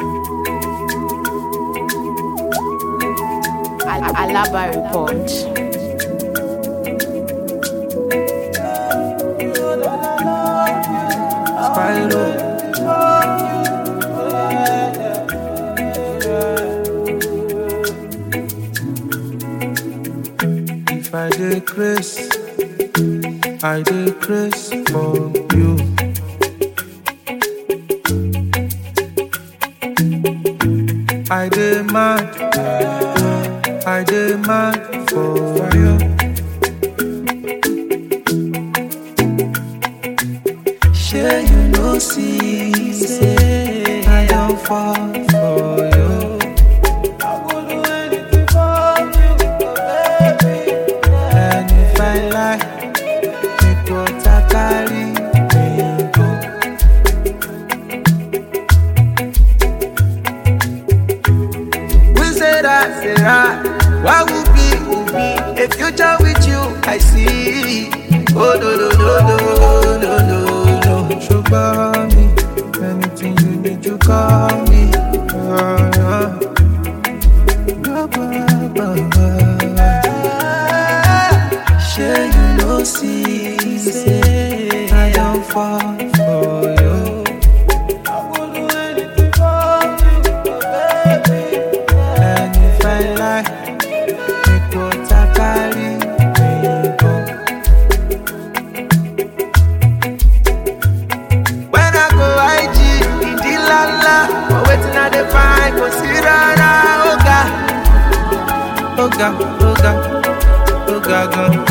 Alaba report. If I decrease, I decrease for you. I demand for you. Sure you know, see, say I don't fall for you. I would do anything for you, baby. And if I lie, it what I carry me go. We say that, what would be a future with you? I see. Oh no. Sugar me, anything you need, you call me. Sure you know, see, say I don't fall for you. I would do anything for you, baby. And if I lie, it what I carry me go. When I go IG, in the lala, but waiting at the fine, consider Oga, gun.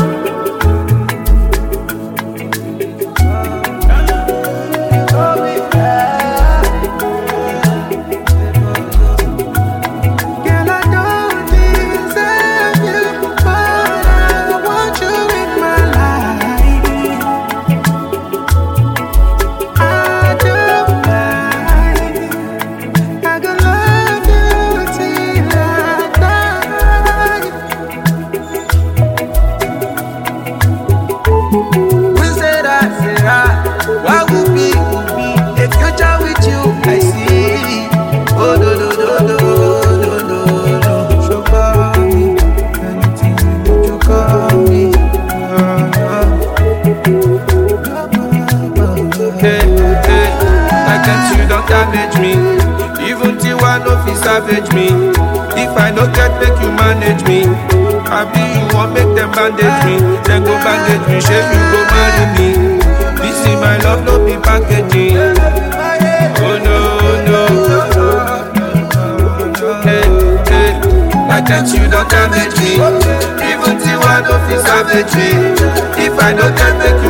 Damage me, even till one of you savage me. If I no get, make you manage me. Happy you want make them bandage me, then go bandage me, shame you go marry me. This is my love, no be packaging. Oh no. Hey, I get you don't damage me, even till one of you savage me. If I no get, make you